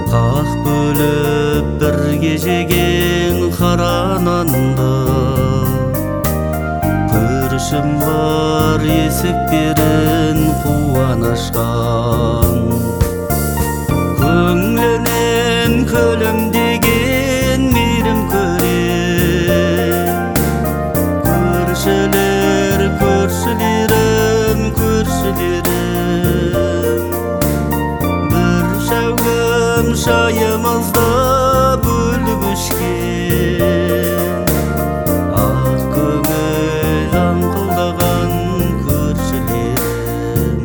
Ақ бөліп бірге жеген қара нанды, көршім бар есіктерін қуана ашқан. Көңілінен күлімдеген мейірім көрем. Көршілер, көршілерім, көршілерім, бір шәугім шайымызды бөліп ішкен. Ақ көңіл аңқылдаған көршілерім.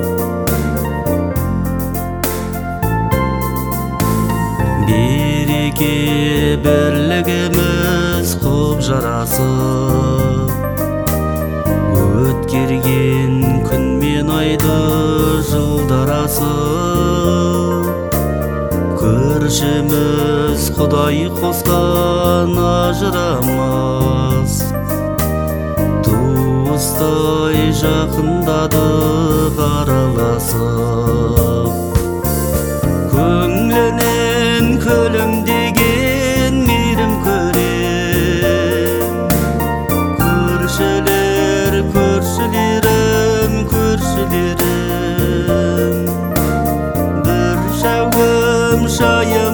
Береке бірлігіміз құп жарасып, өткерген күн мен айды жылдар асып. Көршіміз Құдай қосқан ажырамас, туыстай жақындадық араласып. Көңілінен күлімдеген мейірім көрем. Көршілер, көршілерім, көршілерім, бір шәугім шайым